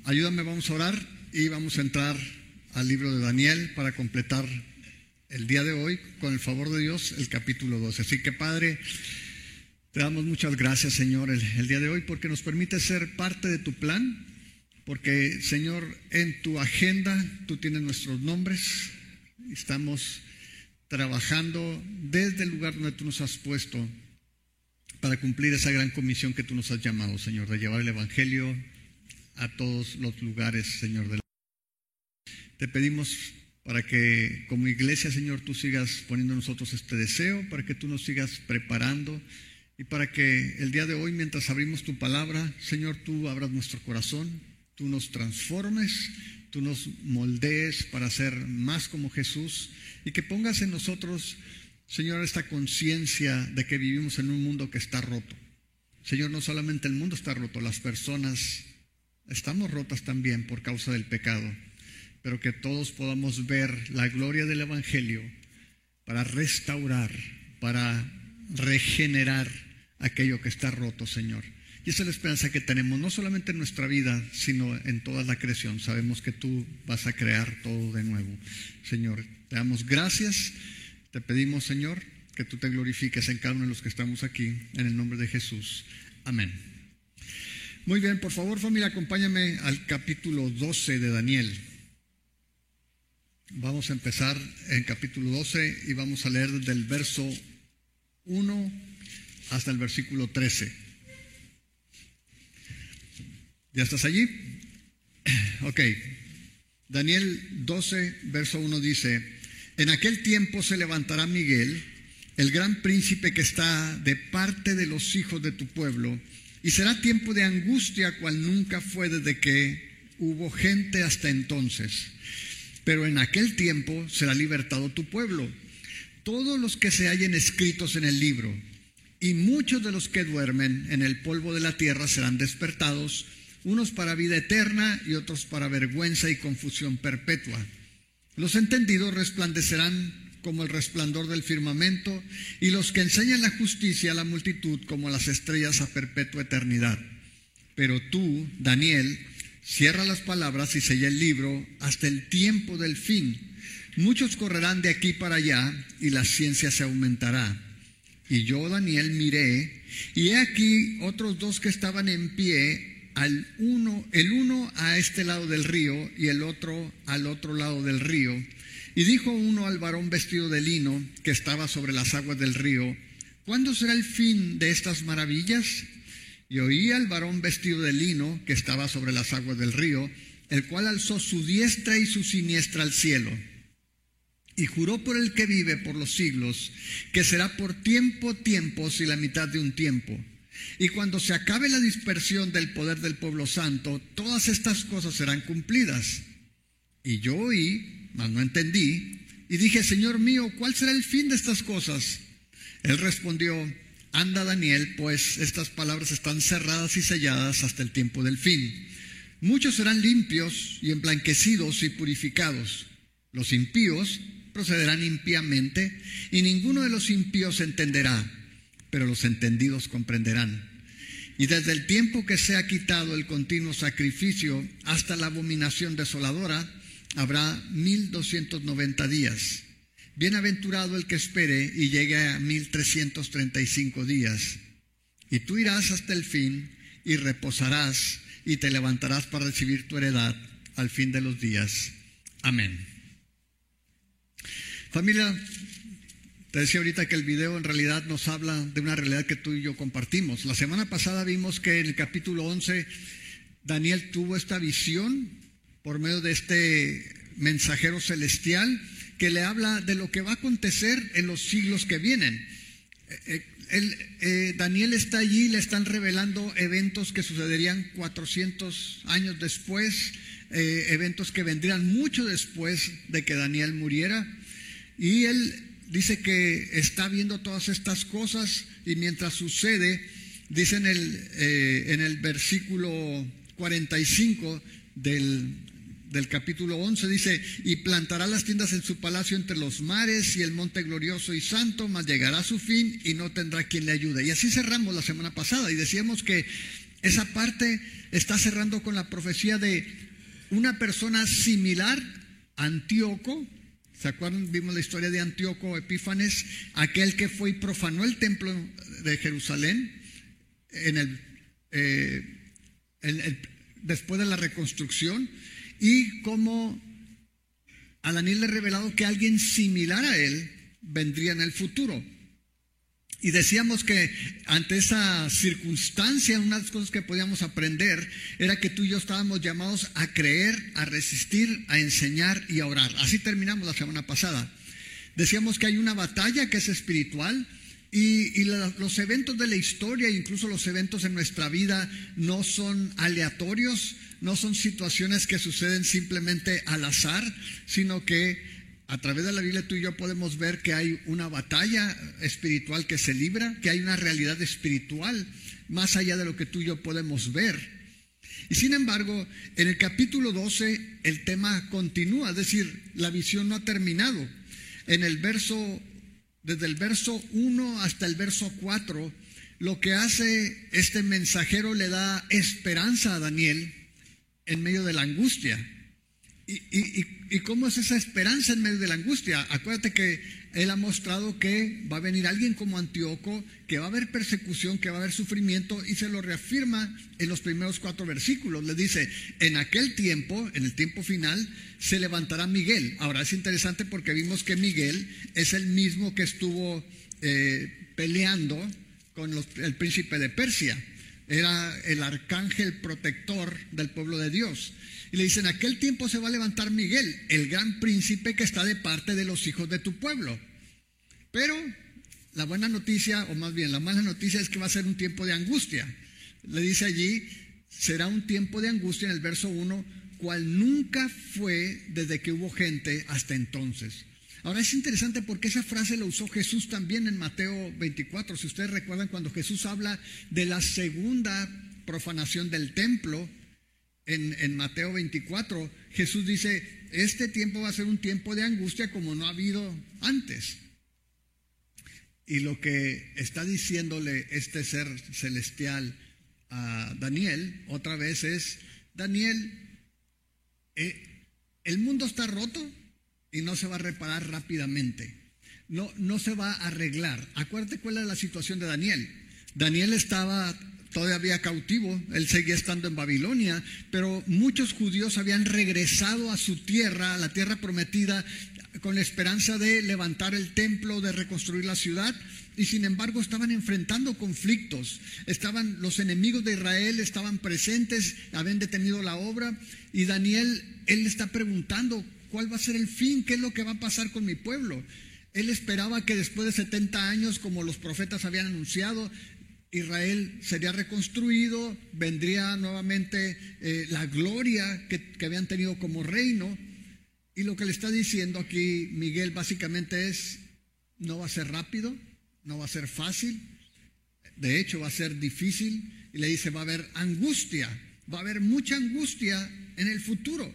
ayúdame, vamos a orar y vamos a entrar al libro de Daniel para completar el día de hoy, con el favor de Dios, el capítulo 12. Así que, Padre, te damos muchas gracias, Señor, el día de hoy, porque nos permite ser parte de tu plan, porque, Señor, en tu agenda tú tienes nuestros nombres. Estamos trabajando desde el lugar donde tú nos has puesto para cumplir esa gran comisión que tú nos has llamado, Señor, de llevar el Evangelio a todos los lugares, Señor. Te pedimos para que como iglesia, Señor, tú sigas poniendo en nosotros este deseo, para que tú nos sigas preparando y para que el día de hoy, mientras abrimos tu palabra, Señor, tú abras nuestro corazón, tú nos transformes, tú nos moldees para ser más como Jesús y que pongas en nosotros, Señor, esta conciencia de que vivimos en un mundo que está roto. Señor, no solamente el mundo está roto, las personas estamos rotas también por causa del pecado, pero que todos podamos ver la gloria del Evangelio para restaurar, para regenerar aquello que está roto, Señor. Y esa es la esperanza que tenemos, no solamente en nuestra vida, sino en toda la creación. Sabemos que tú vas a crear todo de nuevo. Señor, te damos gracias. Te pedimos, Señor, que tú te glorifiques en cada uno de los que estamos aquí, en el nombre de Jesús. Amén. Muy bien, por favor, familia, acompáñame al capítulo 12 de Daniel. Vamos a empezar en capítulo 12 y vamos a leer desde el verso 1 hasta el versículo 13. ¿Ya estás allí? Ok. Daniel 12, verso 1 dice: En aquel tiempo se levantará Miguel, el gran príncipe que está de parte de los hijos de tu pueblo, y será tiempo de angustia cual nunca fue desde que hubo gente hasta entonces. Pero en aquel tiempo será libertado tu pueblo, todos los que se hallen escritos en el libro, y muchos de los que duermen en el polvo de la tierra serán despertados, unos para vida eterna y otros para vergüenza y confusión perpetua. Los entendidos resplandecerán como el resplandor del firmamento, y los que enseñan la justicia a la multitud como las estrellas a perpetua eternidad. Pero tú, Daniel, cierra las palabras y sella el libro hasta el tiempo del fin. Muchos correrán de aquí para allá, y la ciencia se aumentará. Y yo, Daniel, miré, y he aquí otros dos que estaban en pie, el uno a este lado del río, y el otro al otro lado del río. Y dijo uno al varón vestido de lino, que estaba sobre las aguas del río: ¿Cuándo será el fin de estas maravillas? Y oí al varón vestido de lino, que estaba sobre las aguas del río, el cual alzó su diestra y su siniestra al cielo, y juró por el que vive por los siglos, que será por tiempos y la mitad de un tiempo. Y cuando se acabe la dispersión del poder del pueblo santo, todas estas cosas serán cumplidas. Y yo oí, mas no entendí, y dije: Señor mío, ¿cuál será el fin de estas cosas? Él respondió: Anda, Daniel, pues estas palabras están cerradas y selladas hasta el tiempo del fin. Muchos serán limpios y emblanquecidos y purificados. Los impíos procederán impíamente, y ninguno de los impíos entenderá, pero los entendidos comprenderán. Y desde el tiempo que se ha quitado el continuo sacrificio hasta la abominación desoladora, habrá 1290 días. Bienaventurado el que espere y llegue a 1335 días. Y tú irás hasta el fin y reposarás y te levantarás para recibir tu heredad al fin de los días. Amén. Familia, te decía ahorita que el video en realidad nos habla de una realidad que tú y yo compartimos. La semana pasada vimos que en el capítulo 11 Daniel tuvo esta visión por medio de este mensajero celestial que le habla de lo que va a acontecer en los siglos que vienen. Daniel está allí, le están revelando eventos que sucederían 400 años después, eventos que vendrían mucho después de que Daniel muriera. Y él dice que está viendo todas estas cosas, y mientras sucede, dice en el versículo 45 del capítulo 11, dice: y plantará las tiendas en su palacio entre los mares y el monte glorioso y santo, mas llegará a su fin y no tendrá quien le ayude. Y así cerramos la semana pasada y decíamos que esa parte está cerrando con la profecía de una persona similar, Antíoco. ¿Se acuerdan? Vimos la historia de Antíoco Epífanes, aquel que fue y profanó el templo de Jerusalén después de la reconstrucción, y como a Daniel le ha revelado que alguien similar a él vendría en el futuro. Y decíamos que ante esa circunstancia, una de las cosas que podíamos aprender era que tú y yo estábamos llamados a creer, a resistir, a enseñar y a orar. Así terminamos la semana pasada. Decíamos que hay una batalla que es espiritual y los eventos de la historia, incluso los eventos en nuestra vida, no son aleatorios, no son situaciones que suceden simplemente al azar, sino que a través de la Biblia tú y yo podemos ver que hay una batalla espiritual que se libra, que hay una realidad espiritual más allá de lo que tú y yo podemos ver. Y sin embargo, en el capítulo 12 el tema continúa, es decir, la visión no ha terminado. Desde el verso 1 hasta el verso 4, lo que hace este mensajero le da esperanza a Daniel en medio de la angustia. ¿Y cómo es esa esperanza en medio de la angustia? Acuérdate que él ha mostrado que va a venir alguien como Antíoco, que va a haber persecución, que va a haber sufrimiento, y se lo reafirma en los primeros 4 versículos. Le dice, en aquel tiempo, en el tiempo final, se levantará Miguel. Ahora es interesante porque vimos que Miguel es el mismo que estuvo peleando con el príncipe de Persia. Era el arcángel protector del pueblo de Dios. Y le dice, en aquel tiempo se va a levantar Miguel, el gran príncipe que está de parte de los hijos de tu pueblo. Pero la buena noticia, o más bien la mala noticia, es que va a ser un tiempo de angustia. Le dice allí, será un tiempo de angustia en el verso 1, cual nunca fue desde que hubo gente hasta entonces. Ahora es interesante porque esa frase la usó Jesús también en Mateo 24. Si ustedes recuerdan, cuando Jesús habla de la segunda profanación del templo, en Mateo 24, Jesús dice, este tiempo va a ser un tiempo de angustia como no ha habido antes. Y lo que está diciéndole este ser celestial a Daniel, otra vez es, Daniel, el mundo está roto y no se va a reparar rápidamente. No se va a arreglar. Acuérdate cuál era la situación de Daniel. Daniel estaba todavía cautivo, él seguía estando en Babilonia, pero muchos judíos habían regresado a su tierra, a la tierra prometida, con la esperanza de levantar el templo, de reconstruir la ciudad, y sin embargo estaban enfrentando conflictos. Los enemigos de Israel estaban presentes, habían detenido la obra, y Daniel, él está preguntando, ¿cuál va a ser el fin? ¿Qué es lo que va a pasar con mi pueblo? Él esperaba que después de 70 años, como los profetas habían anunciado, Israel sería reconstruido, vendría nuevamente la gloria que habían tenido como reino. Y lo que le está diciendo aquí Miguel básicamente es, no va a ser rápido, no va a ser fácil, de hecho va a ser difícil. Y le dice, va a haber angustia, va a haber mucha angustia en el futuro.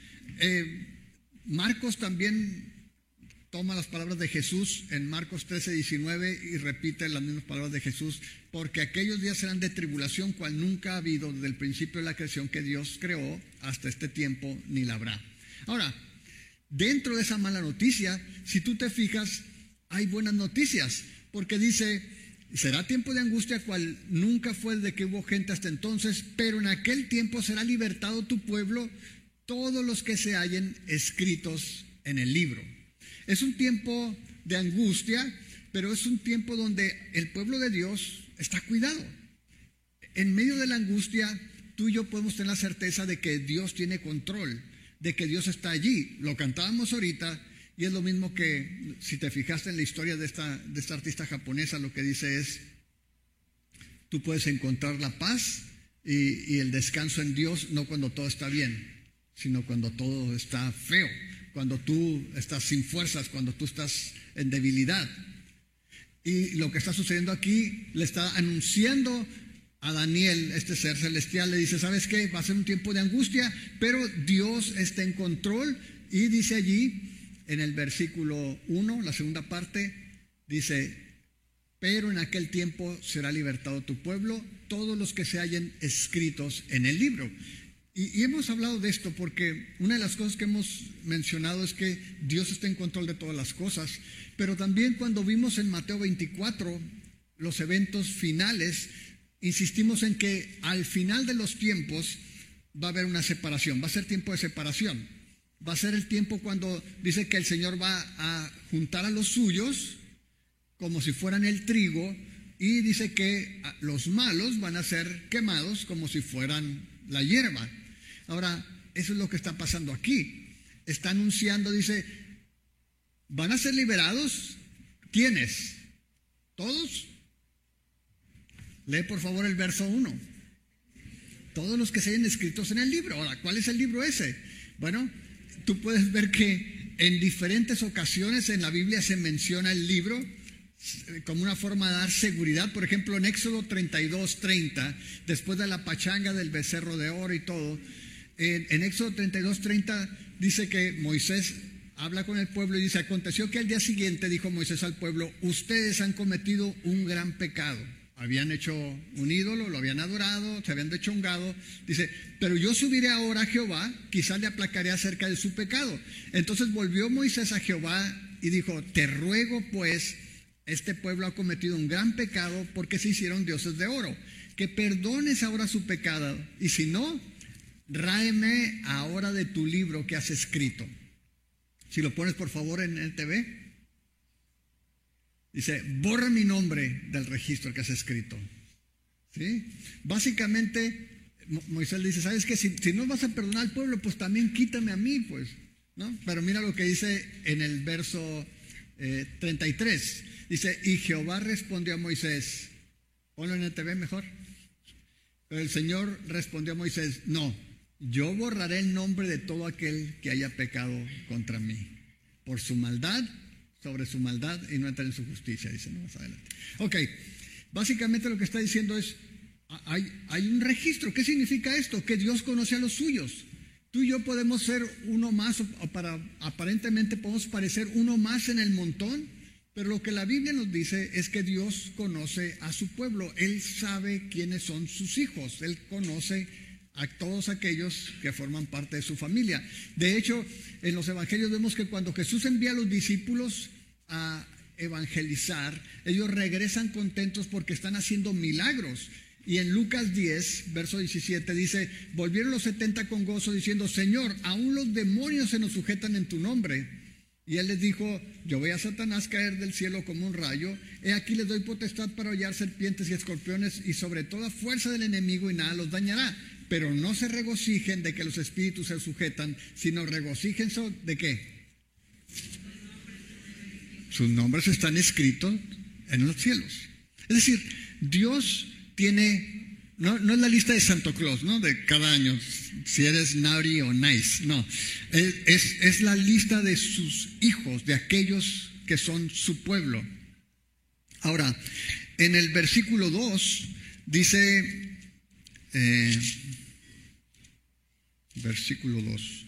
Marcos también toma las palabras de Jesús en Marcos 13:19 y repite las mismas palabras de Jesús, porque aquellos días serán de tribulación cual nunca ha habido desde el principio de la creación que Dios creó hasta este tiempo, ni la habrá. Ahora, dentro de esa mala noticia, si tú te fijas, hay buenas noticias, porque dice, será tiempo de angustia cual nunca fue desde que hubo gente hasta entonces, pero en aquel tiempo será libertado tu pueblo, todos los que se hallen escritos en el libro. Es un tiempo de angustia, pero es un tiempo donde el pueblo de Dios está cuidado. En medio de la angustia, tú y yo podemos tener la certeza de que Dios tiene control, de que Dios está allí. Lo cantábamos ahorita y es lo mismo que, si te fijaste en la historia de esta artista japonesa, lo que dice es, tú puedes encontrar la paz y el descanso en Dios, no cuando todo está bien, sino cuando todo está feo, cuando tú estás sin fuerzas, cuando tú estás en debilidad. Y lo que está sucediendo aquí le está anunciando a Daniel, este ser celestial, le dice, ¿sabes qué? Va a ser un tiempo de angustia, pero Dios está en control. Y dice allí, en el versículo 1, la segunda parte, dice, pero en aquel tiempo será libertado tu pueblo, todos los que se hallen escritos en el libro. Y hemos hablado de esto porque una de las cosas que hemos mencionado es que Dios está en control de todas las cosas, pero también cuando vimos en Mateo 24 los eventos finales, insistimos en que al final de los tiempos va a haber una separación, va a ser tiempo de separación, va a ser el tiempo cuando dice que el Señor va a juntar a los suyos como si fueran el trigo, y dice que los malos van a ser quemados como si fueran la hierba. Ahora, eso es lo que está pasando aquí. Está anunciando, dice, ¿van a ser liberados? ¿Quiénes? ¿Todos? Lee por favor el verso 1. Todos los que se hayan escritos en el libro. Ahora, ¿cuál es el libro ese? Bueno, tú puedes ver que en diferentes ocasiones en la Biblia se menciona el libro como una forma de dar seguridad. Por ejemplo, en Éxodo 32:30, después de la pachanga del becerro de oro y todo, en Éxodo 32:30 dice que Moisés habla con el pueblo y dice: aconteció que al día siguiente dijo Moisés al pueblo: ustedes han cometido un gran pecado. Habían hecho un ídolo, lo habían adorado, se habían dechongado. Dice: pero yo subiré ahora a Jehová, quizás le aplacaré acerca de su pecado. Entonces volvió Moisés a Jehová y dijo: te ruego pues, este pueblo ha cometido un gran pecado porque se hicieron dioses de oro, que perdones ahora su pecado, y si no, ráeme ahora de tu libro que has escrito. Si lo pones por favor en el TV, dice: borra mi nombre del registro que has escrito. ¿Sí? Básicamente Moisés le dice: ¿sabes qué? Si no vas a perdonar al pueblo, pues también quítame a mí, pues, ¿no? Pero mira lo que dice en el verso 33. Dice: y Jehová respondió a Moisés. Ponlo en el TV mejor. Pero el Señor respondió a Moisés: no, yo borraré el nombre de todo aquel que haya pecado contra mí, por su maldad, sobre su maldad, y no entraré en su justicia. Dice, no, más adelante. Ok, básicamente lo que está diciendo es: hay un registro. ¿Qué significa esto? Que Dios conoce a los suyos. Tú y yo podemos ser uno más, aparentemente podemos parecer uno más en el montón, pero lo que la Biblia nos dice es que Dios conoce a su pueblo. Él sabe quiénes son sus hijos. Él conoce a todos aquellos que forman parte de su familia. De hecho, en los evangelios vemos que cuando Jesús envía a los discípulos a evangelizar, ellos regresan contentos porque están haciendo milagros. Y en Lucas 10, verso 17 dice: volvieron los 70 con gozo diciendo: Señor, aún los demonios se nos sujetan en tu nombre. Y él les dijo: yo voy a Satanás caer del cielo como un rayo. He aquí les doy potestad para hollar serpientes y escorpiones y sobre toda fuerza del enemigo, y nada los dañará. Pero no se regocijen de que los espíritus se sujetan, sino regocíjense de qué. Sus nombres están escritos en los cielos. Es decir, Dios tiene, no es la lista de Santo Claus, ¿no? De cada año, si eres naughty o nice, no. Es la lista de sus hijos, de aquellos que son su pueblo. Ahora, en el versículo 2 dice, versículo 2.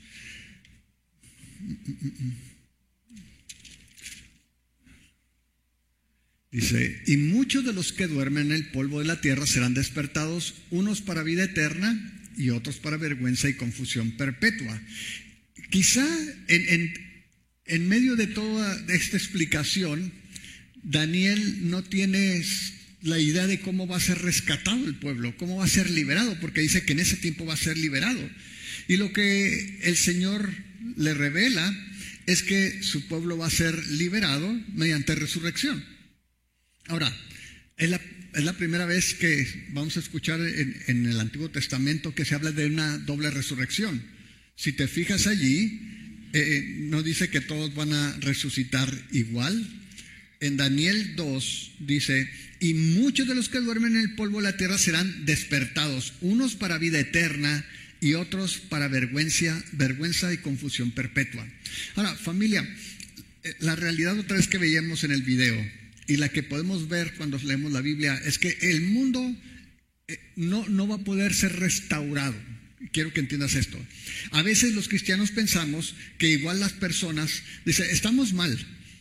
Dice: y muchos de los que duermen en el polvo de la tierra serán despertados, unos para vida eterna y otros para vergüenza y confusión perpetua. Quizá en medio de toda esta explicación, Daniel no tiene la idea de cómo va a ser rescatado el pueblo, cómo va a ser liberado, porque dice que en ese tiempo va a ser liberado. Y lo que el Señor le revela es que su pueblo va a ser liberado mediante resurrección. Ahora, es la primera vez que vamos a escuchar en el Antiguo Testamento que se habla de una doble resurrección. Si te fijas allí, no dice que todos van a resucitar igual. En Daniel 2 dice: y muchos de los que duermen en el polvo de la tierra serán despertados, unos para vida eterna y otros para vergüenza y confusión perpetua. Ahora, familia, la realidad otra vez que veíamos en el video y la que podemos ver cuando leemos la Biblia es que el mundo no va a poder ser restaurado. Quiero que entiendas esto. A veces los cristianos pensamos que igual las personas, dice, estamos mal,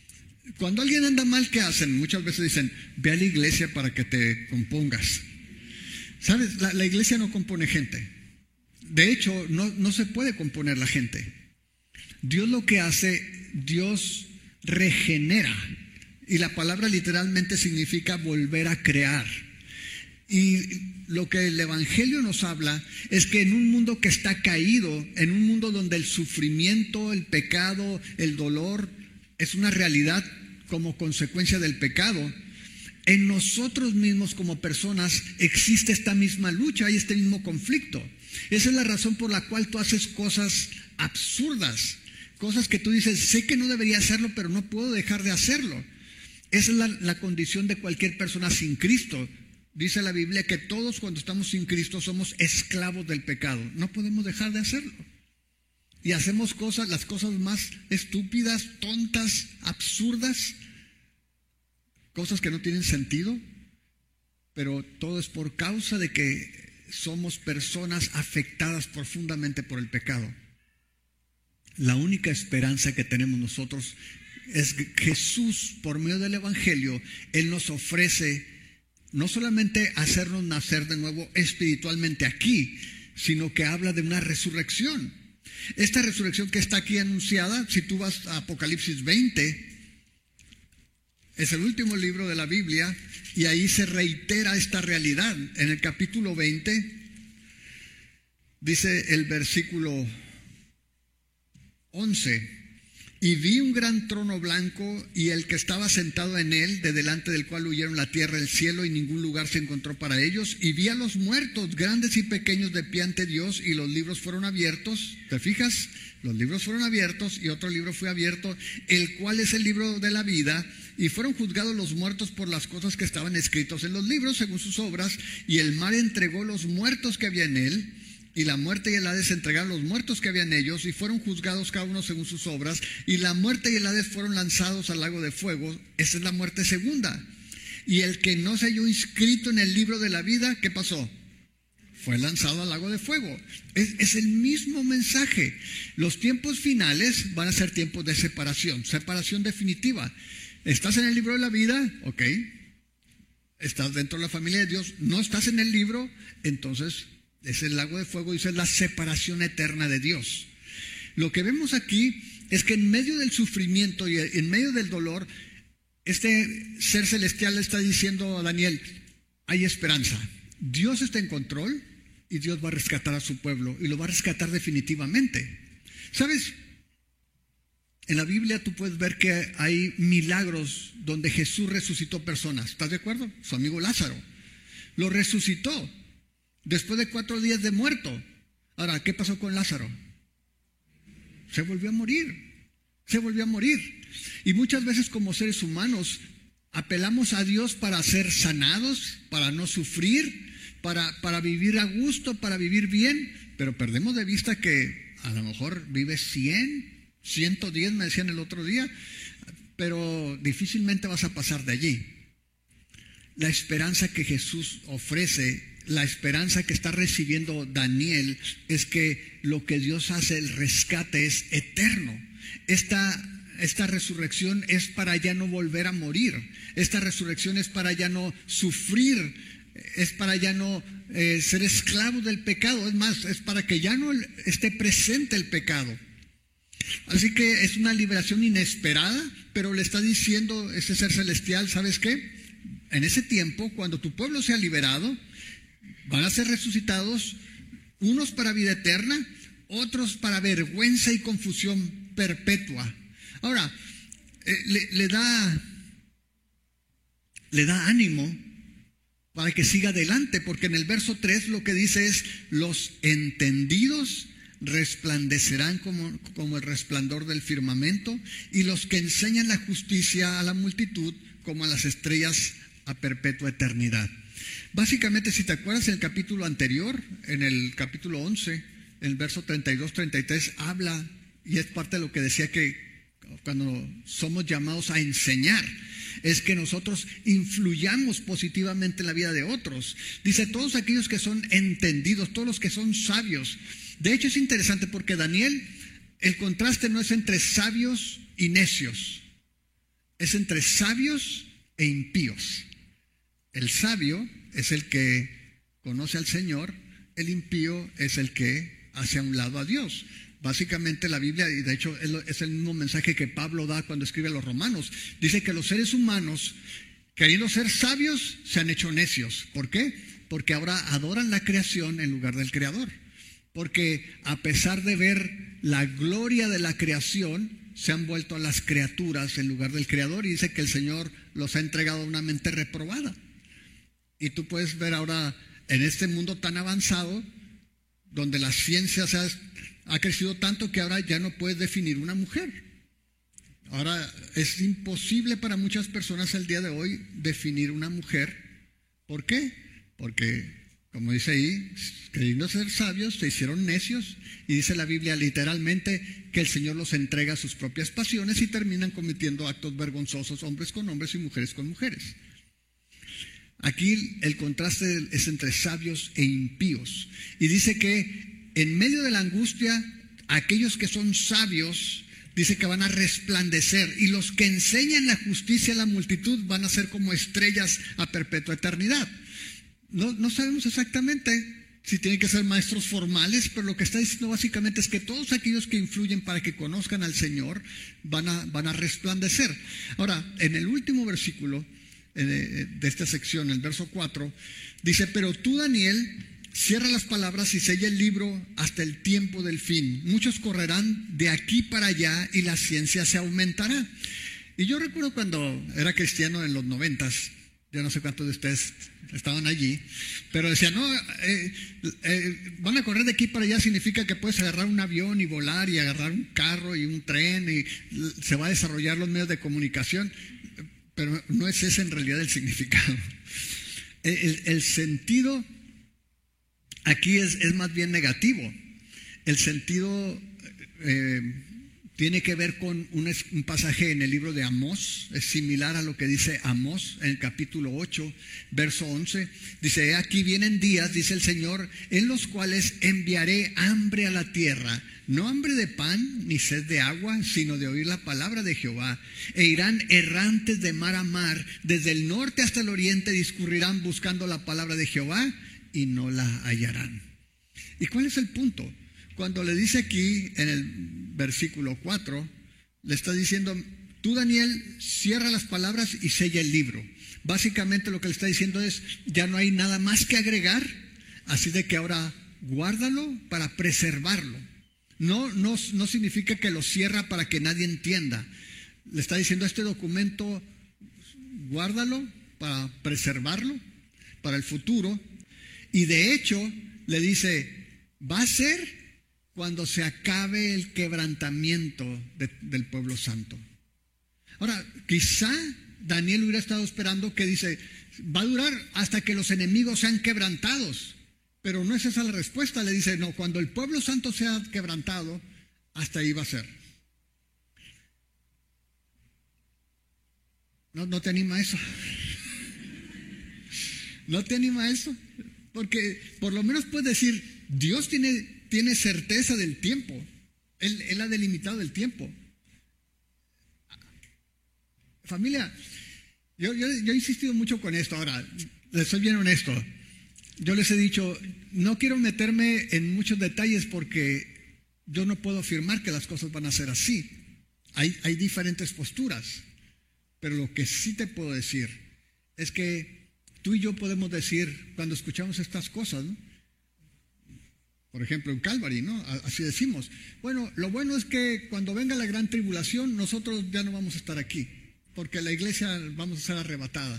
Cuando alguien anda mal, ¿qué hacen? Muchas veces dicen, ve a la iglesia para que te compongas. ¿Sabes? La iglesia no compone gente. De hecho, no se puede componer la gente. Dios lo que hace, Dios regenera. Y la palabra literalmente significa volver a crear. Y lo que el Evangelio nos habla es que en un mundo que está caído, en un mundo donde el sufrimiento, el pecado, el dolor es una realidad como consecuencia del pecado, en nosotros mismos como personas existe esta misma lucha y este mismo conflicto. Esa es la razón por la cual tú haces cosas absurdas, cosas que tú dices, sé que no debería hacerlo, pero no puedo dejar de hacerlo. Esa es la condición de cualquier persona sin Cristo. Dice la Biblia que todos cuando estamos sin Cristo somos esclavos del pecado. No podemos dejar de hacerlo. Y hacemos cosas, las cosas más estúpidas, tontas, absurdas, cosas que no tienen sentido, pero todo es por causa de que somos personas afectadas profundamente por el pecado. La única esperanza que tenemos nosotros es que Jesús, por medio del Evangelio, Él nos ofrece no solamente hacernos nacer de nuevo espiritualmente aquí, sino que habla de una resurrección. Esta resurrección que está aquí anunciada, si tú vas a Apocalipsis 20, es el último libro de la Biblia y ahí se reitera esta realidad. En el capítulo 20 dice el versículo 11: y vi un gran trono blanco y el que estaba sentado en él, de delante del cual huyeron la tierra y el cielo, y ningún lugar se encontró para ellos. Y vi a los muertos, grandes y pequeños, de pie ante Dios, y los libros fueron abiertos. ¿Te fijas? Los libros fueron abiertos y otro libro fue abierto, el cual es el libro de la vida, y fueron juzgados los muertos por las cosas que estaban escritos en los libros según sus obras, y el mar entregó los muertos que había en él, y la muerte y el Hades entregaron los muertos que había en ellos, y fueron juzgados cada uno según sus obras, y la muerte y el Hades fueron lanzados al lago de fuego. Esa es la muerte segunda. Y el que no se halló inscrito en el libro de la vida, ¿qué pasó? Fue lanzado al lago de fuego. Es el mismo mensaje. Los tiempos finales van a ser tiempos de separación definitiva. ¿Estás en el libro de la vida? Ok. ¿Estás dentro de la familia de Dios? ¿No estás en el libro? Entonces es el lago de fuego y eso es la separación eterna de Dios. Lo que vemos aquí es que en medio del sufrimiento y en medio del dolor, este ser celestial le está diciendo a Daniel, hay esperanza. Dios está en control y Dios va a rescatar a su pueblo y lo va a rescatar definitivamente. ¿Sabes? En la Biblia tú puedes ver que hay milagros donde Jesús resucitó personas. ¿Estás de acuerdo? Su amigo Lázaro lo resucitó después de 4 días de muerto. Ahora, ¿qué pasó con Lázaro? Se volvió a morir. Se volvió a morir. Y muchas veces como seres humanos apelamos a Dios para ser sanados, para no sufrir, para vivir a gusto, para vivir bien, pero perdemos de vista que a lo mejor vives 100, 110, me decían el otro día, pero difícilmente vas a pasar de allí. La esperanza que Jesús ofrece, la esperanza que está recibiendo Daniel, es que lo que Dios hace, el rescate, es eterno. Esta resurrección es para ya no volver a morir. Esta resurrección es para ya no sufrir, es para ya no ser esclavo del pecado. Es más, es para que ya no esté presente el pecado. Así que es una liberación inesperada, pero le está diciendo ese ser celestial, ¿sabes qué? En ese tiempo, cuando tu pueblo sea liberado, van a ser resucitados, unos para vida eterna, otros para vergüenza y confusión perpetua. Ahora, le da ánimo para que siga adelante, porque en el verso 3 lo que dice es, los entendidos resplandecerán como el resplandor del firmamento, y los que enseñan la justicia a la multitud como a las estrellas a perpetua eternidad. Básicamente, si te acuerdas, en el capítulo anterior, en el capítulo 11, en el verso 32-33, habla, y es parte de lo que decía que cuando somos llamados a enseñar, es que nosotros influyamos positivamente en la vida de otros. Dice, todos aquellos que son entendidos, todos los que son sabios. De hecho, es interesante porque Daniel, el contraste no es entre sabios y necios. es entre sabios e impíos. El sabio es el que conoce al Señor, el impío es el que hace a un lado a Dios. Básicamente la Biblia, y de hecho es el mismo mensaje que Pablo da cuando escribe a los romanos, dice que los seres humanos, queriendo ser sabios, se han hecho necios. ¿Por qué? Porque ahora adoran la creación en lugar del Creador. Porque a pesar de ver la gloria de la creación, se han vuelto a las criaturas en lugar del Creador, y dice que el Señor los ha entregado a una mente reprobada. Y tú puedes ver ahora en este mundo tan avanzado, donde la ciencia ha crecido tanto que ahora ya no puedes definir una mujer. Ahora es imposible para muchas personas el día de hoy definir una mujer. ¿Por qué? Porque, como dice ahí, queriendo ser sabios, se hicieron necios, y dice la Biblia literalmente que el Señor los entrega a sus propias pasiones y terminan cometiendo actos vergonzosos, hombres con hombres y mujeres con mujeres. Aquí el contraste es entre sabios e impíos. Y dice que en medio de la angustia, aquellos que son sabios, dice que van a resplandecer, y los que enseñan la justicia a la multitud van a ser como estrellas a perpetua eternidad. No sabemos exactamente si tienen que ser maestros formales, pero lo que está diciendo básicamente es que todos aquellos que influyen para que conozcan al Señor van a resplandecer. Ahora, en el último versículo de esta sección, el verso 4, dice: pero tú, Daniel, cierra las palabras y sella el libro hasta el tiempo del fin. Muchos correrán de aquí para allá y la ciencia se aumentará. Y yo recuerdo cuando era cristiano en los 90s, yo no sé cuántos de ustedes estaban allí, pero decían, no, van a correr de aquí para allá, significa que puedes agarrar un avión y volar, y agarrar un carro y un tren, y se va a desarrollar los medios de comunicación. Pero no es ese en realidad el significado. El sentido aquí es más bien negativo. El sentido tiene que ver con un pasaje en el libro de Amós. Es similar a lo que dice Amós en el capítulo 8, verso 11. Dice: he aquí vienen días, dice el Señor, en los cuales enviaré hambre a la tierra, no hambre de pan ni sed de agua, sino de oír la palabra de Jehová. E irán errantes de mar a mar, desde el norte hasta el oriente discurrirán buscando la palabra de Jehová y no la hallarán. ¿Y cuál es el punto? Cuando le dice aquí en el versículo 4, le está diciendo: tú, Daniel, cierra las palabras y sella el libro. Básicamente lo que le está diciendo es: ya no hay nada más que agregar, así de que ahora guárdalo para preservarlo. No significa que lo cierra para que nadie entienda. Le está diciendo: este documento, guárdalo para preservarlo para el futuro. Y de hecho le dice: va a ser cuando se acabe el quebrantamiento del pueblo santo. Ahora, quizá Daniel hubiera estado esperando que dice: va a durar hasta que los enemigos sean quebrantados. Pero no es esa la respuesta. Le dice: no, cuando el pueblo santo sea quebrantado, hasta ahí va a ser. ¿No te anima eso? ¿No te anima eso? Porque por lo menos puedes decir: Dios tiene certeza del tiempo. Él ha delimitado el tiempo. Familia, yo he insistido mucho con esto. Ahora, les soy bien honesto. Yo les he dicho, no quiero meterme en muchos detalles porque yo no puedo afirmar que las cosas van a ser así. Hay diferentes posturas. Pero lo que sí te puedo decir es que tú y yo podemos decir, cuando escuchamos estas cosas, ¿no? Por ejemplo, en Calvary, ¿no? Así decimos: bueno, lo bueno es que cuando venga la gran tribulación, nosotros ya no vamos a estar aquí, porque la iglesia vamos a ser arrebatada.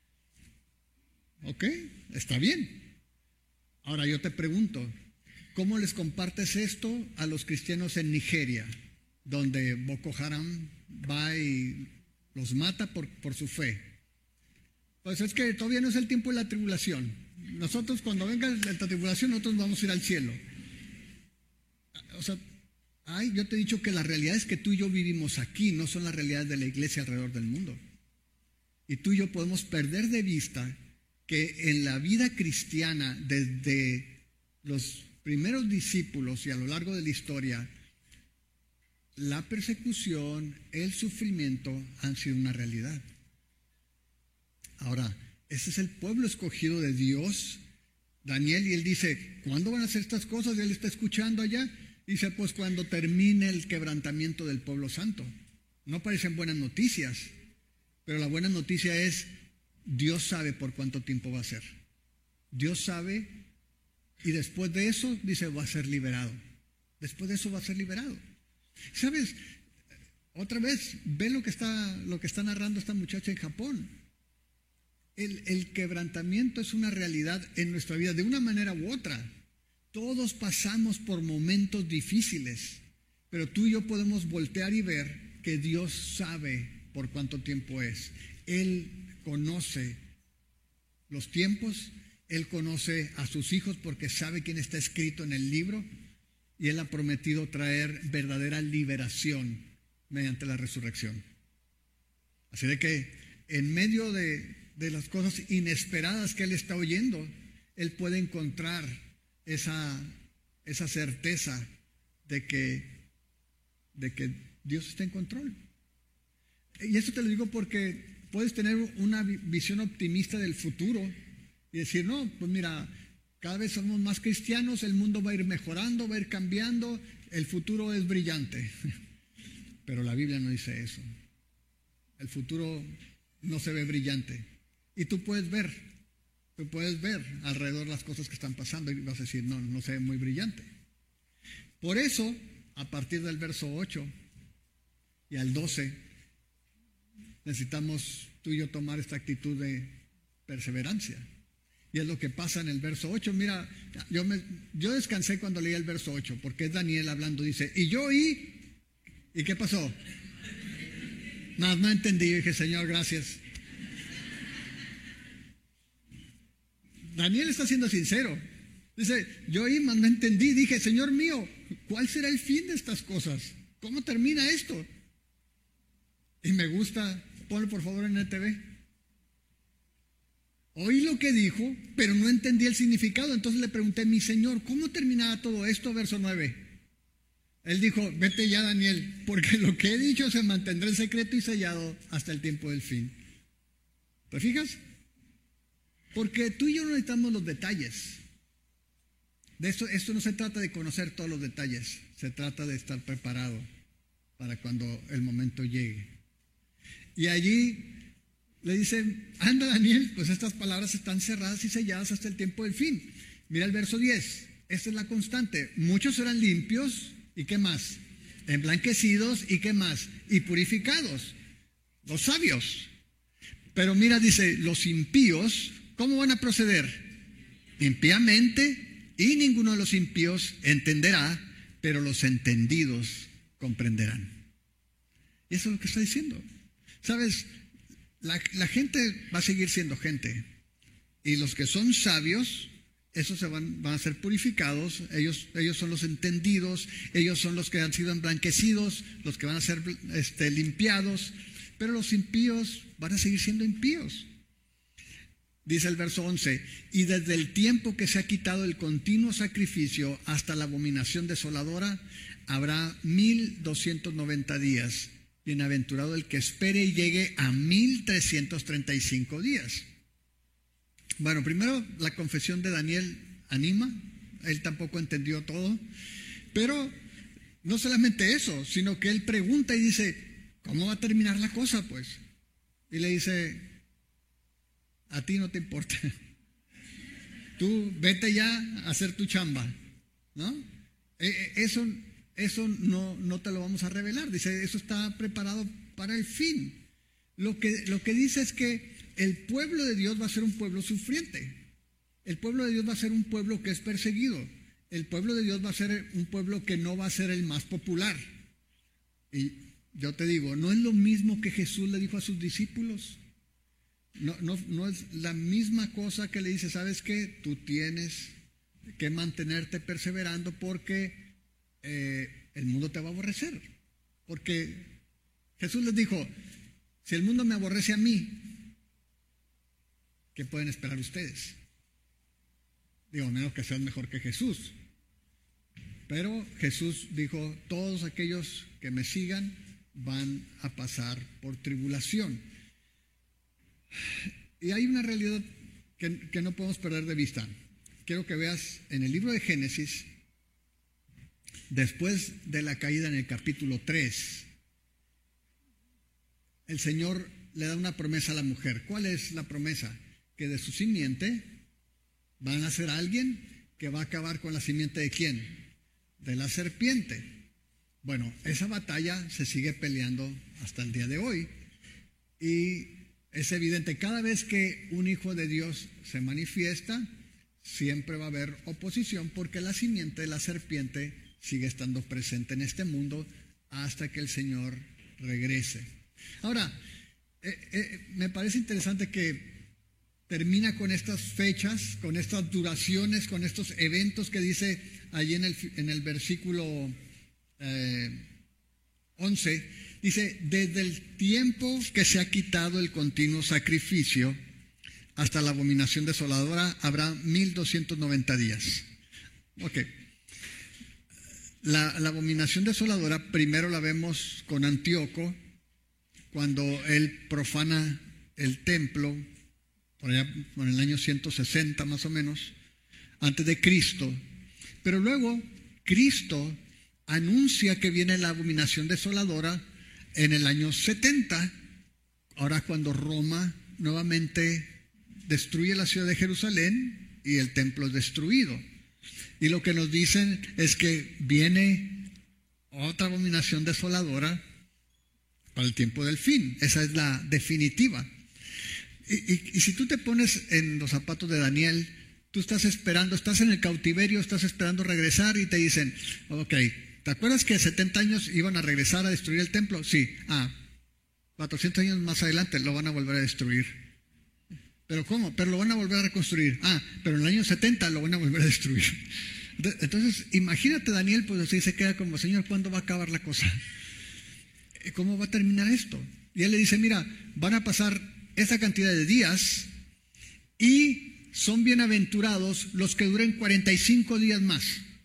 ¿Ok? Está bien. Ahora yo te pregunto, ¿cómo les compartes esto a los cristianos en Nigeria, donde Boko Haram va y los mata por su fe? Pues es que todavía no es el tiempo de la tribulación. Nosotros, cuando venga la tribulación, nosotros vamos a ir al cielo. O sea, yo te he dicho que la realidad es que tú y yo vivimos aquí, no son las realidades de la iglesia alrededor del mundo. Y tú y yo podemos perder de vista que en la vida cristiana, desde los primeros discípulos y a lo largo de la historia, la persecución, el sufrimiento han sido una realidad. Ahora, ese es el pueblo escogido de Dios, Daniel, y él dice, ¿cuándo van a hacer estas cosas? Y él está escuchando allá. Dice, pues cuando termine el quebrantamiento del pueblo santo. No parecen buenas noticias, pero la buena noticia es, Dios sabe por cuánto tiempo va a ser. Dios sabe, y después de eso, dice, va a ser liberado. Después de eso va a ser liberado. ¿Sabes? Otra vez, ve lo que está narrando esta muchacha en Japón. El quebrantamiento es una realidad en nuestra vida, de una manera u otra. Todos pasamos por momentos difíciles, pero tú y yo podemos voltear y ver que Dios sabe por cuánto tiempo es. Él conoce los tiempos, Él conoce a sus hijos porque sabe quién está escrito en el libro, y Él ha prometido traer verdadera liberación mediante la resurrección. Así de que en medio de las cosas inesperadas que Él está oyendo, Él puede encontrar esa certeza de que Dios está en control. Y eso te lo digo porque puedes tener una visión optimista del futuro y decir, no, pues mira, cada vez somos más cristianos, el mundo va a ir mejorando, va a ir cambiando, el futuro es brillante. Pero la Biblia no dice eso. El futuro no se ve brillante. Y tú puedes ver alrededor las cosas que están pasando y vas a decir, no se ve muy brillante. Por eso, a partir del verso 8 y al 12, necesitamos tú y yo tomar esta actitud de perseverancia. Y es lo que pasa en el verso 8. Mira, yo descansé cuando leí el verso 8, porque es Daniel hablando, dice, y yo oí, ¿y qué pasó? No entendí, dije, Señor, gracias. Daniel está siendo sincero. Dice, yo oí, mas no entendí. Dije, Señor mío, ¿cuál será el fin de estas cosas? ¿Cómo termina esto? Y me gusta, ponlo por favor en el TV. Oí lo que dijo, pero no entendí el significado. Entonces le pregunté, mi Señor, ¿cómo terminará todo esto? Verso 9. Él dijo, vete ya, Daniel, porque lo que he dicho se mantendrá en secreto y sellado hasta el tiempo del fin. ¿Te fijas? Porque tú y yo no necesitamos los detalles. Esto no se trata de conocer todos los detalles, se trata de estar preparado para cuando el momento llegue. Y allí le dicen, anda Daniel, pues estas palabras están cerradas y selladas hasta el tiempo del fin. Mira el verso 10, esta es la constante. Muchos serán limpios, ¿y qué más? Emblanquecidos, ¿y qué más? Y purificados, los sabios. Pero mira, dice, los impíos, ¿cómo van a proceder? Impíamente, y ninguno de los impíos entenderá, pero los entendidos comprenderán. Y eso es lo que está diciendo. ¿Sabes? La gente va a seguir siendo gente. Y los que son sabios, esos van a ser purificados. Ellos son los entendidos. Ellos son los que han sido emblanquecidos, los que van a ser limpiados. Pero los impíos van a seguir siendo impíos. Dice el verso 11, y desde el tiempo que se ha quitado el continuo sacrificio hasta la abominación desoladora, habrá 1290 días. Bienaventurado el que espere y llegue a 1335 días. Bueno, primero la confesión de Daniel anima. Él tampoco entendió todo. Pero no solamente eso, sino que él pregunta y dice, ¿cómo va a terminar la cosa, pues? Y le dice, a ti no te importa. Tú vete ya a hacer tu chamba, ¿no? Eso no te lo vamos a revelar. Dice, eso está preparado para el fin. Lo que dice es que el pueblo de Dios va a ser un pueblo sufriente. El pueblo de Dios va a ser un pueblo que es perseguido. El pueblo de Dios va a ser un pueblo que no va a ser el más popular. Y yo te digo, no es lo mismo que Jesús le dijo a sus discípulos. No es la misma cosa que le dice, ¿sabes qué? Tú tienes que mantenerte perseverando porque el mundo te va a aborrecer. Porque Jesús les dijo, si el mundo me aborrece a mí, ¿qué pueden esperar ustedes? Digo, a menos que sean mejor que Jesús. Pero Jesús dijo, todos aquellos que me sigan van a pasar por tribulación. Y hay una realidad que no podemos perder de vista. Quiero que veas en el libro de Génesis, después de la caída en el capítulo 3, el Señor le da una promesa a la mujer. ¿Cuál es la promesa? Que de su simiente va a nacer alguien que va a acabar con la simiente ¿de quién? De la serpiente. Bueno, esa batalla se sigue peleando hasta el día de hoy. Y es evidente, cada vez que un hijo de Dios se manifiesta, siempre va a haber oposición porque la simiente de la serpiente sigue estando presente en este mundo hasta que el Señor regrese. Ahora, me parece interesante que termina con estas fechas, con estas duraciones, con estos eventos que dice allí en el versículo 11, dice, desde el tiempo que se ha quitado el continuo sacrificio hasta la abominación desoladora habrá 1290 días. Ok. La abominación desoladora primero la vemos con Antíoco, cuando él profana el templo, por allá en el año 160 más o menos, antes de Cristo. Pero luego Cristo anuncia que viene la abominación desoladora en el año 70, ahora cuando Roma nuevamente destruye la ciudad de Jerusalén y el templo es destruido. Y lo que nos dicen es que viene otra abominación desoladora para el tiempo del fin. Esa es la definitiva. Y si tú te pones en los zapatos de Daniel, tú estás esperando, estás en el cautiverio, estás esperando regresar y te dicen, ok, ¿te acuerdas que 70 años iban a regresar a destruir el templo? Sí. 400 años más adelante lo van a volver a destruir. ¿Pero cómo? Pero lo van a volver a reconstruir. Pero en el año 70 lo van a volver a destruir. Entonces, imagínate Daniel, pues así se queda como, Señor, ¿cuándo va a acabar la cosa? ¿Cómo va a terminar esto? Y él le dice, mira, van a pasar esta cantidad de días y son bienaventurados los que duren 45 días más.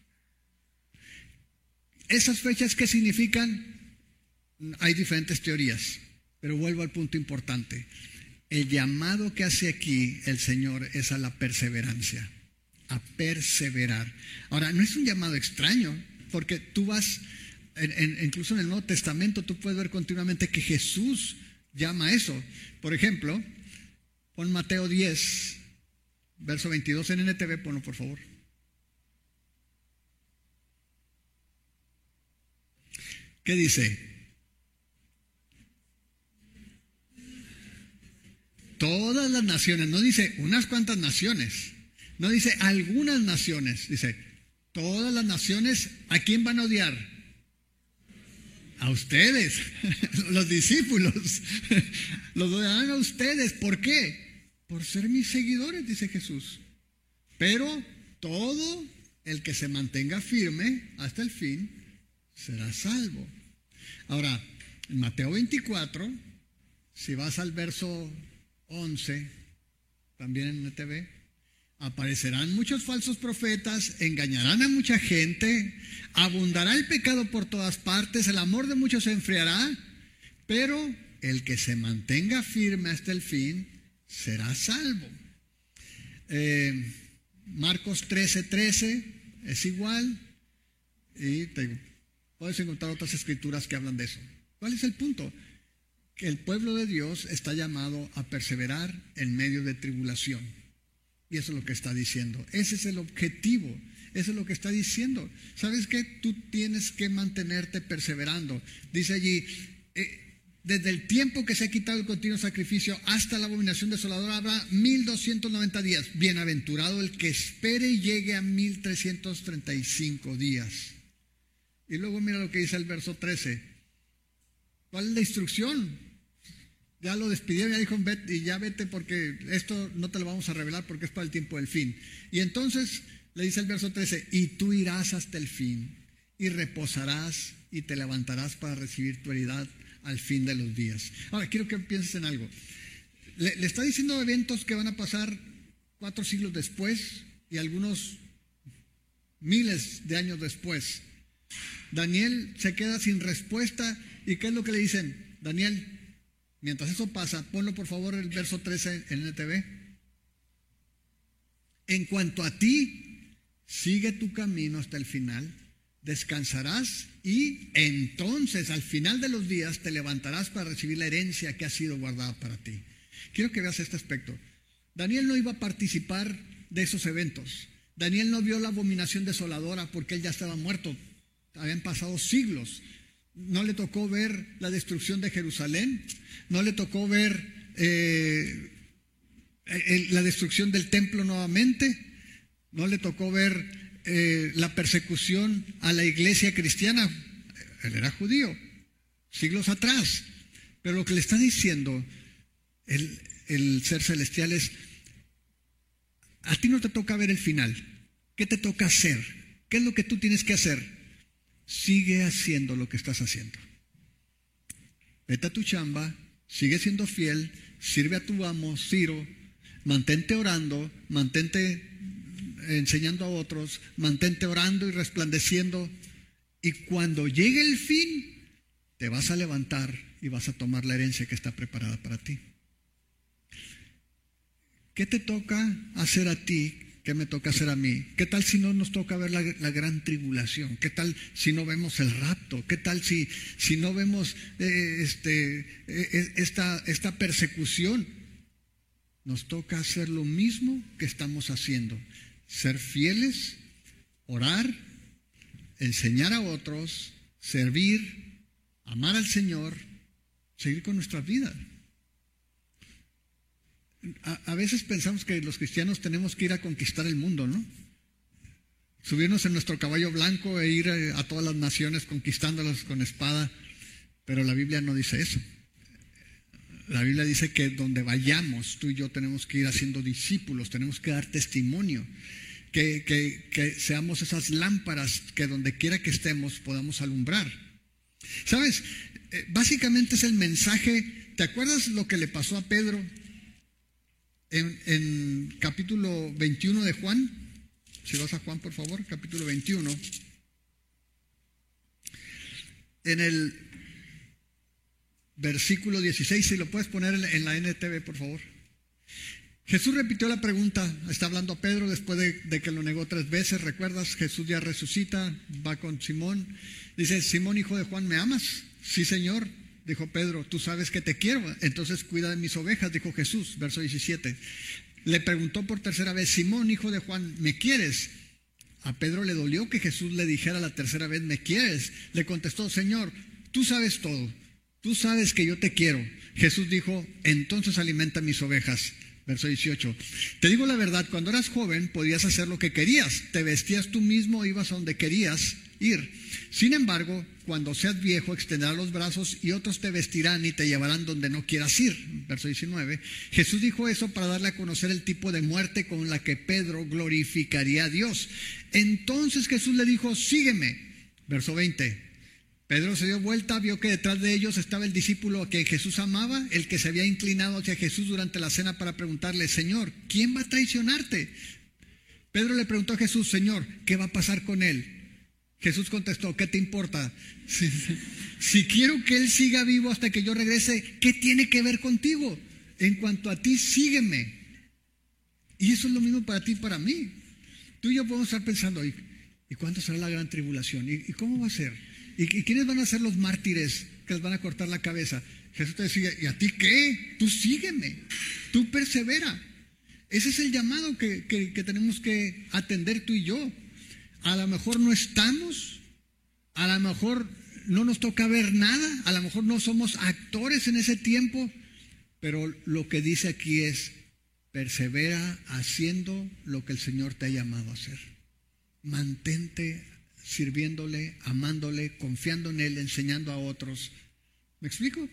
¿Esas fechas qué significan? Hay diferentes teorías, pero vuelvo al punto importante. El llamado que hace aquí el Señor es a la perseverancia, a perseverar. Ahora, no es un llamado extraño, porque tú vas, incluso en el Nuevo Testamento, tú puedes ver continuamente que Jesús llama a eso. Por ejemplo, pon Mateo 10, verso 22 en NTV, ponlo por favor. ¿Qué dice? Todas las naciones, no dice unas cuantas naciones, no dice algunas naciones, dice todas las naciones. ¿A quién van a odiar? A ustedes, los discípulos, los odiarán a ustedes. ¿Por qué? Por ser mis seguidores, dice Jesús. Pero todo el que se mantenga firme hasta el fin será salvo. Ahora, en Mateo 24, si vas al verso 11, también en NTV, aparecerán muchos falsos profetas, engañarán a mucha gente, abundará el pecado por todas partes, el amor de muchos se enfriará, pero el que se mantenga firme hasta el fin será salvo. Marcos 13:13 es igual, y puedes encontrar otras escrituras que hablan de eso. ¿Cuál es el punto? Que el pueblo de Dios está llamado a perseverar en medio de tribulación. Y eso es lo que está diciendo. Ese es el objetivo. Eso es lo que está diciendo. ¿Sabes qué? Tú tienes que mantenerte perseverando. Dice allí, desde el tiempo que se ha quitado el continuo sacrificio hasta la abominación desoladora habrá 1290 días. Bienaventurado el que espere y llegue a 1335 días. Y luego mira lo que dice el verso 13. ¿Cuál es la instrucción? Ya lo despidieron, ya dijo, vete porque esto no te lo vamos a revelar porque es para el tiempo del fin. Y entonces le dice el verso 13, y tú irás hasta el fin y reposarás y te levantarás para recibir tu heredad al fin de los días. Ahora, quiero que pienses en algo. Le está diciendo eventos que van a pasar 4 siglos después y algunos miles de años después. Daniel se queda sin respuesta. ¿Y qué es lo que le dicen? Daniel, mientras eso pasa, ponlo por favor el verso 13 en NTV. En cuanto a ti, sigue tu camino hasta el final, descansarás y entonces al final de los días te levantarás para recibir la herencia que ha sido guardada para ti. Quiero que veas este aspecto. Daniel no iba a participar de esos eventos. Daniel no vio la abominación desoladora porque él ya estaba muerto. Habían pasado siglos. No le tocó ver la destrucción de Jerusalén. No le tocó ver la destrucción del templo nuevamente. No le tocó ver la persecución a la iglesia cristiana. Él era judío, siglos atrás. Pero lo que le está diciendo el ser celestial es: a ti no te toca ver el final. ¿Qué te toca hacer? ¿Qué es lo que tú tienes que hacer? Sigue haciendo lo que estás haciendo. Vete a tu chamba, sigue siendo fiel, sirve a tu amo, Ciro, mantente orando, mantente enseñando a otros, mantente orando y resplandeciendo, y cuando llegue el fin, te vas a levantar y vas a tomar la herencia que está preparada para ti. ¿Qué te toca hacer a ti? ¿Qué me toca hacer a mí? ¿Qué tal si no nos toca ver la gran tribulación? ¿Qué tal si no vemos el rapto? ¿Qué tal si no vemos esta persecución? Nos toca hacer lo mismo que estamos haciendo: ser fieles, orar, enseñar a otros, servir, amar al Señor, seguir con nuestra vida. A veces pensamos que los cristianos tenemos que ir a conquistar el mundo, ¿no? Subirnos en nuestro caballo blanco e ir a todas las naciones conquistándolas con espada. Pero la Biblia no dice eso. La Biblia dice que donde vayamos, tú y yo tenemos que ir haciendo discípulos, tenemos que dar testimonio, que seamos esas lámparas que donde quiera que estemos podamos alumbrar. ¿Sabes? Básicamente es el mensaje. ¿Te acuerdas lo que le pasó a Pedro en capítulo 21 de Juan? Si vas a Juan, por favor, capítulo 21. En el versículo 16, si lo puedes poner en la NTV, por favor. Jesús repitió la pregunta. Está hablando a Pedro después de que lo negó 3 veces. ¿Recuerdas? Jesús ya resucita, va con Simón. Dice: Simón, hijo de Juan, ¿me amas? Sí, Señor. Dijo Pedro: tú sabes que te quiero, entonces cuida de mis ovejas, dijo Jesús. Verso 17. Le preguntó por 3ª vez: Simón, hijo de Juan, ¿me quieres? A Pedro le dolió que Jesús le dijera la 3ª vez: ¿me quieres? Le contestó: Señor, tú sabes todo, tú sabes que yo te quiero. Jesús dijo: entonces alimenta mis ovejas. Verso 18. Te digo la verdad, cuando eras joven podías hacer lo que querías, te vestías tú mismo, ibas a donde querías ir. Sin embargo, cuando seas viejo, extenderás los brazos y otros te vestirán y te llevarán donde no quieras ir. Verso 19. Jesús dijo eso para darle a conocer el tipo de muerte con la que Pedro glorificaría a Dios. Entonces Jesús le dijo: sígueme. Verso 20. Pedro se dio vuelta, vio que detrás de ellos estaba el discípulo a quien Jesús amaba, el que se había inclinado hacia Jesús durante la cena para preguntarle: Señor, ¿quién va a traicionarte? Pedro le preguntó a Jesús: Señor, ¿qué va a pasar con él? Jesús contestó: ¿qué te importa? Si quiero que él siga vivo hasta que yo regrese, ¿qué tiene que ver contigo? En cuanto a ti, sígueme. Y eso es lo mismo para ti y para mí. Tú y yo podemos estar pensando: ¿y cuándo será la gran tribulación? ¿Y cómo va a ser? ¿Y quiénes van a ser los mártires que les van a cortar la cabeza? Jesús te decía: ¿y a ti qué? Tú sígueme, tú persevera. Ese es el llamado que tenemos que atender tú y yo. A lo mejor no estamos, a lo mejor no nos toca ver nada, a lo mejor no somos actores en ese tiempo, pero lo que dice aquí es: persevera haciendo lo que el Señor te ha llamado a hacer. Mantente sirviéndole, amándole, confiando en Él, enseñando a otros. ¿Me explico?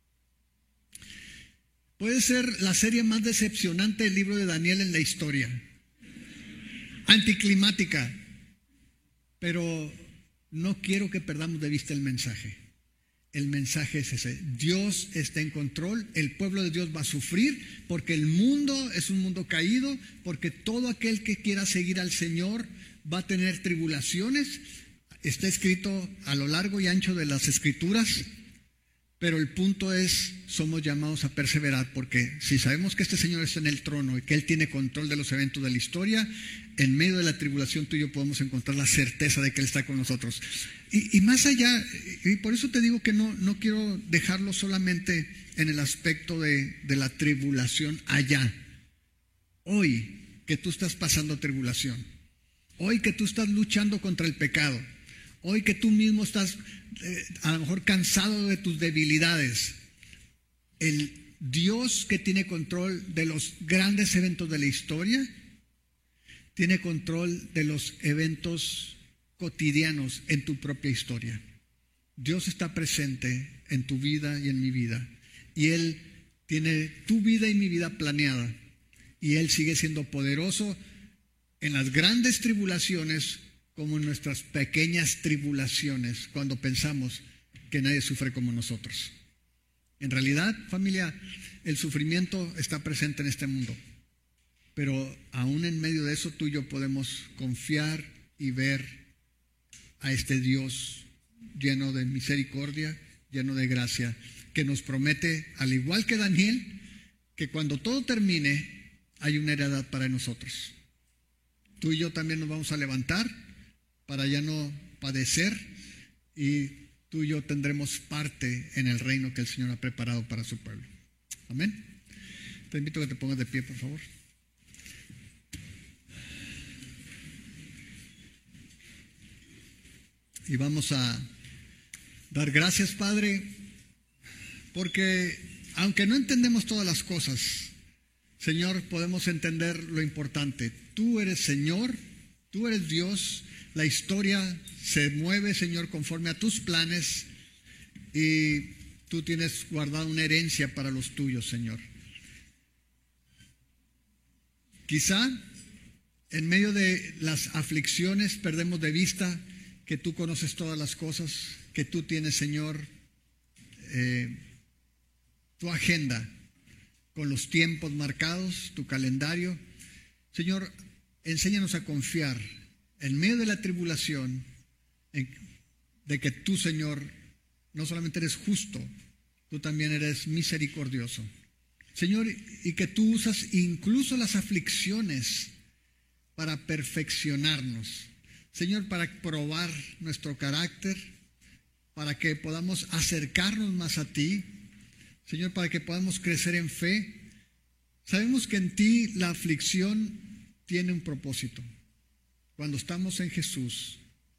Puede ser la serie más decepcionante del libro de Daniel en la historia. Anticlimática. Pero no quiero que perdamos de vista el mensaje. El mensaje es ese: Dios está en control, el pueblo de Dios va a sufrir porque el mundo es un mundo caído, porque todo aquel que quiera seguir al Señor va a tener tribulaciones. Está escrito a lo largo y ancho de las Escrituras. Pero el punto es, somos llamados a perseverar, porque si sabemos que este Señor está en el trono y que Él tiene control de los eventos de la historia, en medio de la tribulación tú y yo podemos encontrar la certeza de que Él está con nosotros. Y más allá, y por eso te digo que no quiero dejarlo solamente en el aspecto de la tribulación allá. Hoy que tú estás pasando tribulación, hoy que tú estás luchando contra el pecado, hoy que tú mismo estás a lo mejor cansado de tus debilidades, el Dios que tiene control de los grandes eventos de la historia, tiene control de los eventos cotidianos en tu propia historia. Dios está presente en tu vida y en mi vida, y Él tiene tu vida y mi vida planeada, y Él sigue siendo poderoso en las grandes tribulaciones como en nuestras pequeñas tribulaciones, cuando pensamos que nadie sufre como nosotros. En realidad, familia, el sufrimiento está presente en este mundo, pero aún en medio de eso tú y yo podemos confiar y ver a este Dios lleno de misericordia, lleno de gracia, que nos promete, al igual que Daniel, que cuando todo termine hay una heredad para nosotros. Tú y yo también nos vamos a levantar para ya no padecer, y tú y yo tendremos parte en el reino que el Señor ha preparado para su pueblo. Amén. Te invito a que te pongas de pie, por favor. Y vamos a dar gracias, Padre, porque aunque no entendemos todas las cosas, Señor, podemos entender lo importante. Tú eres Señor, tú eres Dios. La historia se mueve, Señor, conforme a tus planes, y tú tienes guardado una herencia para los tuyos, Señor. Quizá en medio de las aflicciones perdemos de vista que tú conoces todas las cosas, que tú tienes, Señor, tu agenda con los tiempos marcados, tu calendario. Señor, enséñanos a confiar en medio de la tribulación, de que tú, Señor, no solamente eres justo, tú también eres misericordioso. Señor, y que tú usas incluso las aflicciones para perfeccionarnos. Señor, para probar nuestro carácter, para que podamos acercarnos más a ti. Señor, para que podamos crecer en fe. Sabemos que en ti la aflicción tiene un propósito. Cuando estamos en Jesús,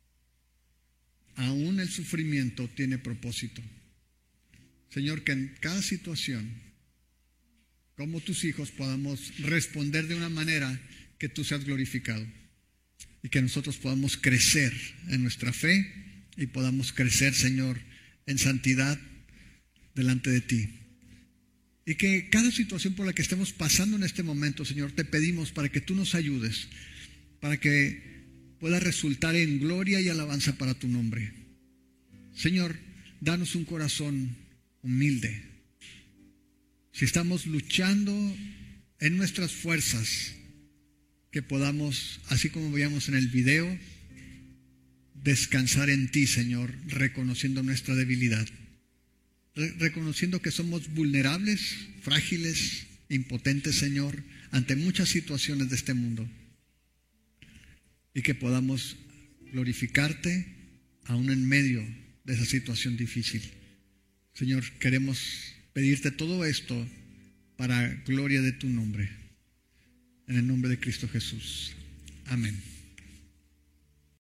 aún el sufrimiento tiene propósito. Señor, que en cada situación, como tus hijos, podamos responder de una manera que tú seas glorificado, y que nosotros podamos crecer en nuestra fe y podamos crecer, Señor, en santidad delante de ti. Y que cada situación por la que estemos pasando en este momento, Señor, te pedimos para que tú nos ayudes, para que pueda resultar en gloria y alabanza para tu nombre. Señor, danos un corazón humilde. Si estamos luchando en nuestras fuerzas, que podamos, así como veíamos en el video, descansar en ti, Señor, reconociendo nuestra debilidad, reconociendo que somos vulnerables, frágiles, impotentes, Señor, ante muchas situaciones de este mundo, y que podamos glorificarte aún en medio de esa situación difícil. Señor, queremos pedirte todo esto para gloria de tu nombre, en el nombre de Cristo Jesús. Amén.